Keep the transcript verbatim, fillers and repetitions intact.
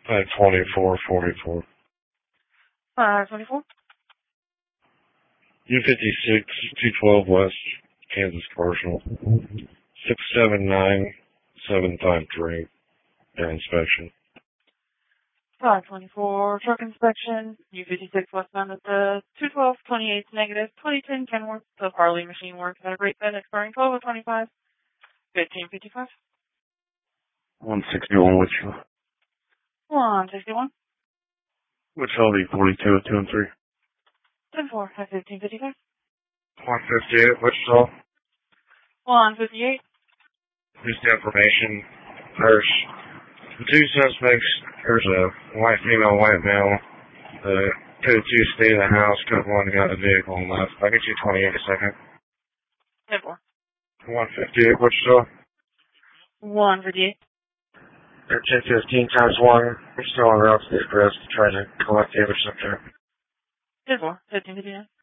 five twenty-four forty-four. five twenty-four. U fifty-six, two twelve West, Kansas Commercial. six seven nine seven five three. Air inspection. five twenty-four, truck inspection. U fifty-six westbound at the two twelve twenty-eight negative, twenty ten Kenworth. The Harley machine work at a rate bed expiring twelve of twenty-five. fifteen fifty-five. one sixty-one Wichita. one sixty-one. Wichita V forty-two, two and three. ten four at fifteen fifty-five. one fifty-eight Wichita. one fifty-eight. Just information. There's two suspects. There's a white female, white male. The code two stayed in the house. Code one got the vehicle and left. I'll get you twenty-eight a second. ten four. one fifty-eight Wichita. one fifty-eight. thirteen fifteen times one. We're still on route to the express to try to collect the other subject. ten four. fifteen fifty-nine.